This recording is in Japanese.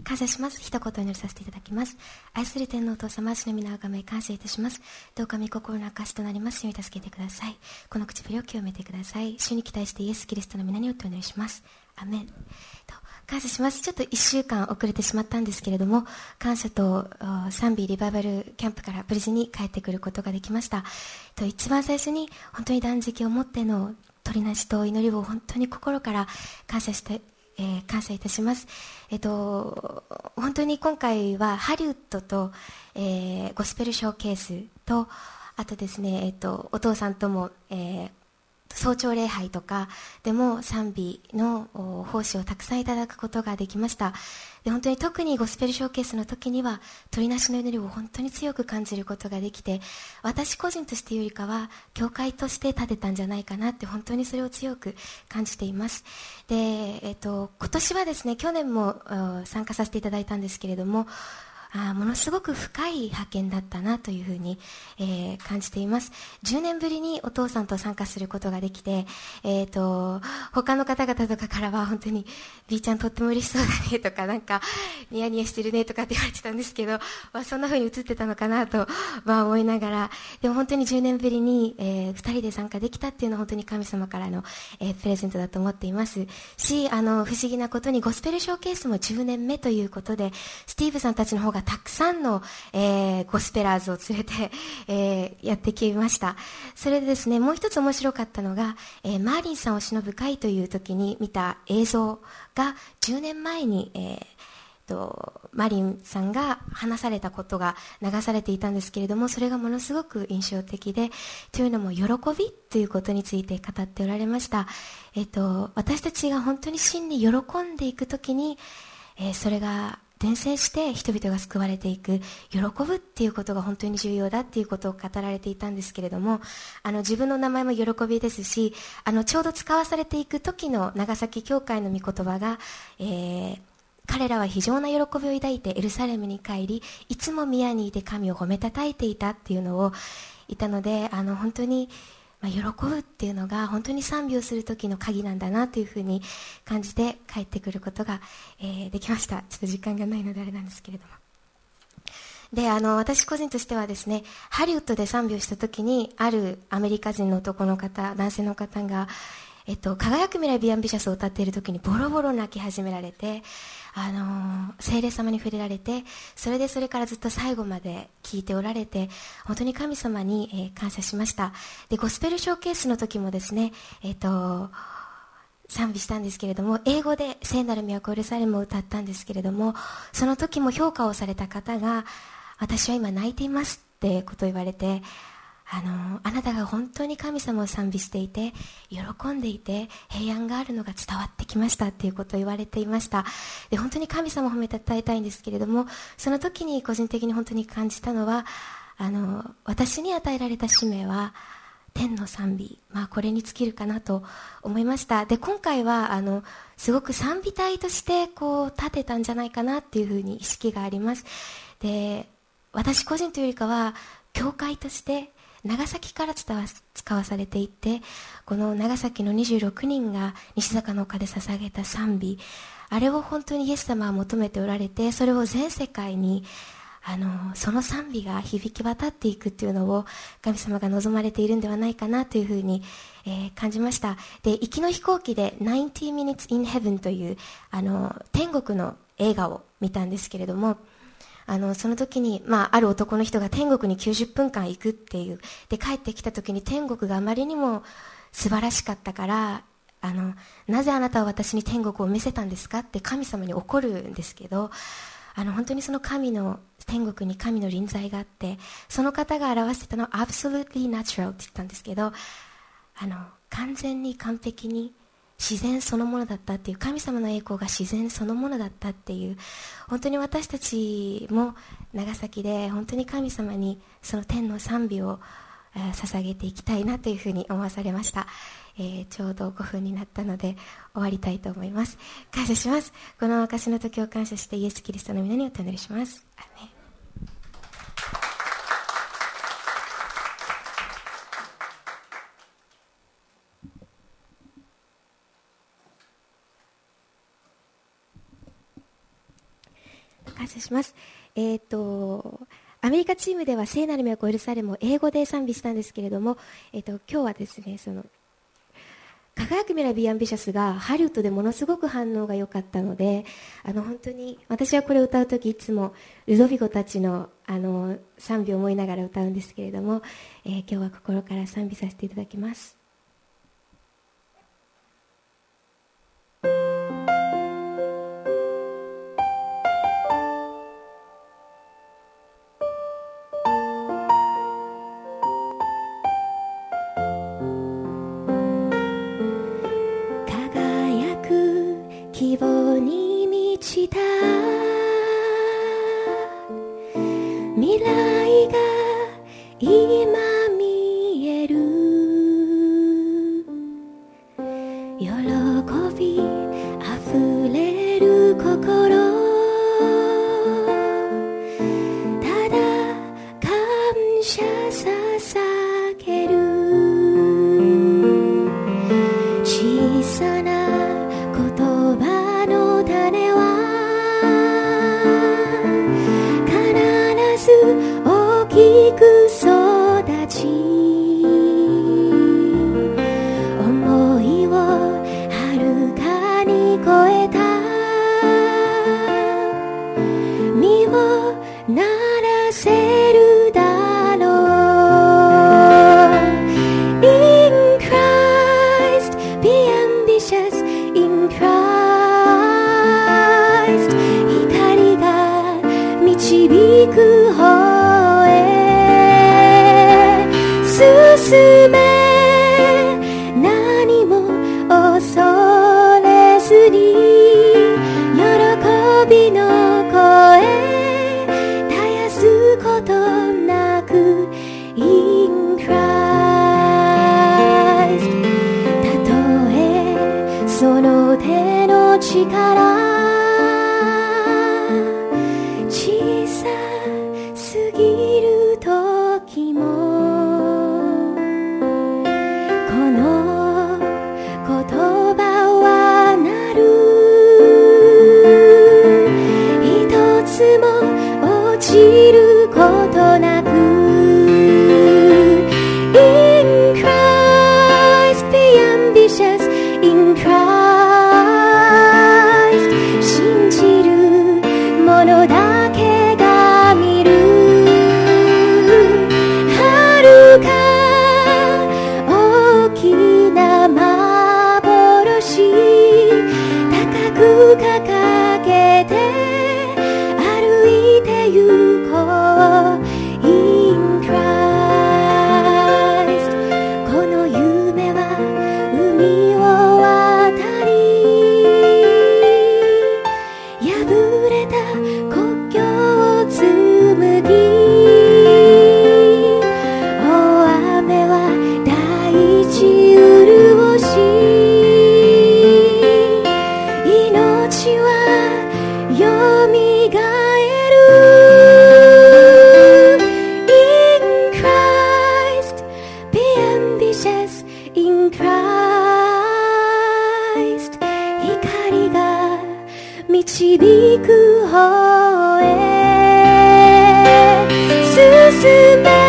感謝します。一言お祈りさせていただきます。愛する天皇お父様、主の皆をめ感謝いたします。どうか御心の証となりますように助けてください。この唇を清めてください。主に期待してイエス・キリストの皆によってお願いします。アメン。感謝します。ちょっと1週間遅れてしまったんですけれども、感謝と賛美リバイバルキャンプから無事に帰ってくることができました。一番最初に本当に断食をもっての取りなしと祈りを本当に心から感謝いたします。本当に今回はハリウッドと、ゴスペルショーケースと、あとですね、お父さんとも、早朝礼拝とかでも賛美の奉仕をたくさんいただくことができました。で、本当に特にゴスペルショーケースの時には取りなしの祈りを本当に強く感じることができて、私個人としてよりかは教会として立てたんじゃないかなって本当にそれを強く感じています。で、今年はですね、去年も参加させていただいたんですけれども、ものすごく深い派遣だったなというふうに、感じています。10年ぶりにお父さんと参加することができて、他の方々とかからは本当に B ちゃんとっても嬉しそうだねとか、なんかニヤニヤしてるねとかって言われてたんですけど、そんなふうに映ってたのかなと、思いながら、でも本当に10年ぶりに、2人で参加できたっていうのは本当に神様からの、プレゼントだと思っていますし、不思議なことにゴスペルショーケースも10年目ということで、スティーブさんたちの方がたくさんの、ゴスペラーズを連れて、やってきました。それでですね、もう一つ面白かったのが、マーリンさんを偲ぶ会という時に見た映像が10年前に、マーリンさんが話されたことが流されていたんですけれども、それがものすごく印象的で、というのも喜びということについて語っておられました。私たちが本当に真に喜んでいくときに、それが伝染して人々が救われていく、喜ぶっていうことが本当に重要だっていうことを語られていたんですけれども、自分の名前も喜びですし、ちょうど使わされていく時の長崎教会の御言葉が、彼らは非常な喜びを抱いてエルサレムに帰り、いつも宮にいて神を褒めたたえていたっていうのをいたので、本当に喜ぶっていうのが本当に賛美をする時の鍵なんだなというふうに感じて帰ってくることが、できました。ちょっと時間がないのであれなんですけれども。で、私個人としてはですね、ハリウッドで賛美をした時に、あるアメリカ人の男の方、男性の方が、輝く未来ビアンビシャスを歌っている時にボロボロ泣き始められて、聖霊様に触れられて、それからずっと最後まで聞いておられて、本当に神様に、感謝しました。で、ゴスペルショーケースの時もですね、賛美したんですけれども、英語で聖なる都エルサレムを歌ったんですけれども、その時も評価をされた方が、私は今泣いていますってことを言われて、あなたが本当に神様を賛美していて喜んでいて平安があるのが伝わってきましたっていうことを言われていました。で、本当に神様を褒めたたえたいんですけれども、その時に個人的に本当に感じたのは、私に与えられた使命は天の賛美、これに尽きるかなと思いました。で、今回はすごく賛美隊として立てたんじゃないかなっていうふうに意識があります。で、私個人というよりかは教会として長崎から使わされていて、この長崎の26人が西坂の丘で捧げた賛美、あれを本当にイエス様は求めておられて、それを全世界にその賛美が響き渡っていくっていうのを神様が望まれているんではないかなというふうに、感じました。で、行きの飛行機で90 Minutes in Heaven という天国の映画を見たんですけれども、その時に、ある男の人が天国に90分間行くっていう。で、帰ってきた時に天国があまりにも素晴らしかったから、なぜあなたは私に天国を見せたんですかって神様に怒るんですけど、本当にその天国に神の臨在があって、その方が表してたのは absolutely natural って言ったんですけど、完全に完璧に自然そのものだったっていう、神様の栄光が自然そのものだったっていう、本当に私たちも長崎で本当に神様にその天の賛美を捧げていきたいなというふうに思わされました。ちょうど5分になったので終わりたいと思います。感謝します。この証の時を感謝してイエス・キリストの皆にお祈りします。アーメン。 感謝します。アメリカチームでは聖なる都エルサレムを英語で賛美したんですけれども、今日はですね、輝く未来ビーアンビシャスがハリウッドでものすごく反応が良かったので、本当に私はこれを歌うときいつもルドビゴたちの賛美を思いながら歌うんですけれども、今日は心から賛美させていただきます。希望に満ちた未来が今見える、喜びあふれる心、ただ感謝捧げる、小さな大きく育ち、思いをはるかに超えた実をならせるだろう。 In Christ be ambitious, in Christ 光が導く方へ進め、何も恐れずに喜びの声絶やすことなく In Christ たとえその手の力小さすぎる時も、この言葉はなる、一つも落ちることなく In Christ be ambitious, in Christ 信じるものだけが見る、はるか大きな幻高く掲げて歩いて行こう In Christ この夢は海を渡り破れた国境を紡ぎ、大雨は大地潤し、命はよみがえる In Christ be ambitious, in Christ 光が導く方へ進め